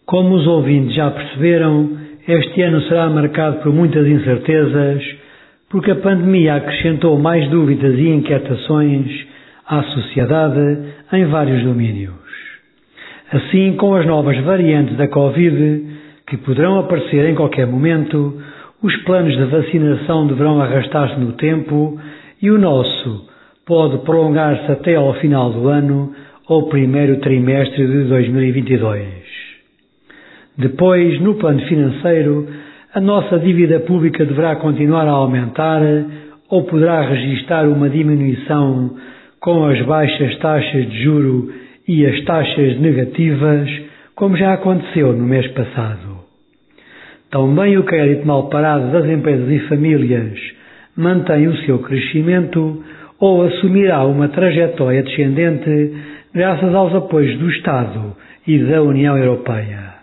Como os ouvintes já perceberam, este ano será marcado por muitas incertezas, porque a pandemia acrescentou mais dúvidas e inquietações à sociedade em vários domínios. Assim, com as novas variantes da Covid, que poderão aparecer em qualquer momento, os planos de vacinação deverão arrastar-se no tempo e o nosso pode prolongar-se até ao final do ano ou primeiro trimestre de 2022. Depois, no plano financeiro, a nossa dívida pública deverá continuar a aumentar ou poderá registrar uma diminuição com as baixas taxas de juro e as taxas negativas, como já aconteceu no mês passado. Também o crédito mal parado das empresas e famílias mantém o seu crescimento ou assumirá uma trajetória descendente graças aos apoios do Estado e da União Europeia.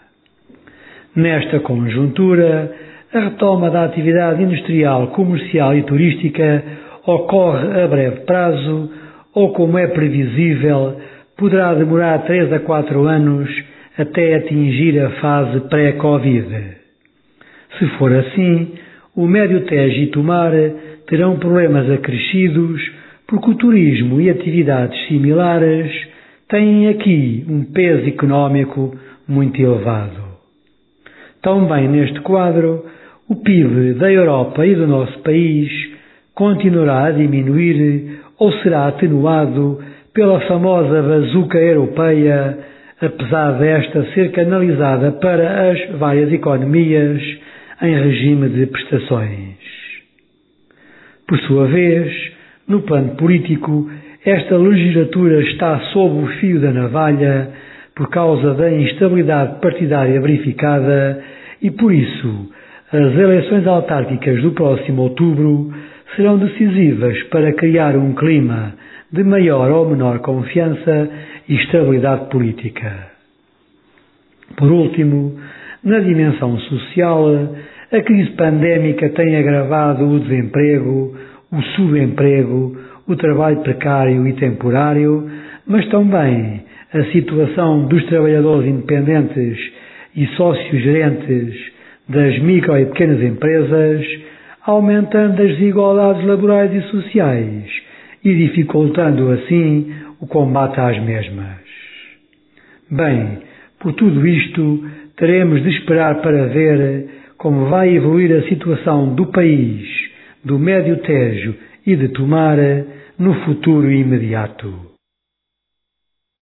Nesta conjuntura, a retoma da atividade industrial, comercial e turística ocorre a breve prazo ou, como é previsível, poderá demorar 3 a 4 anos até atingir a fase pré-Covid. Se for assim, o Médio Tejo e Tomar terão problemas acrescidos porque o turismo e atividades similares têm aqui um peso económico muito elevado. Também neste quadro, o PIB da Europa e do nosso país continuará a diminuir ou será atenuado pela famosa bazuca europeia, apesar desta ser canalizada para as várias economias em regime de prestações. Por sua vez, no plano político, esta legislatura está sob o fio da navalha por causa da instabilidade partidária verificada e, por isso, as eleições autárquicas do próximo outubro serão decisivas para criar um clima de maior ou menor confiança e estabilidade política. Por último, na dimensão social, a crise pandémica tem agravado o desemprego, o subemprego, o trabalho precário e temporário, mas também a situação dos trabalhadores independentes e sócios-gerentes das micro e pequenas empresas, aumentando as desigualdades laborais e sociais e dificultando assim o combate às mesmas. Bem, por tudo isto, teremos de esperar para ver como vai evoluir a situação do país, do Médio Tejo e de Tomar no futuro imediato.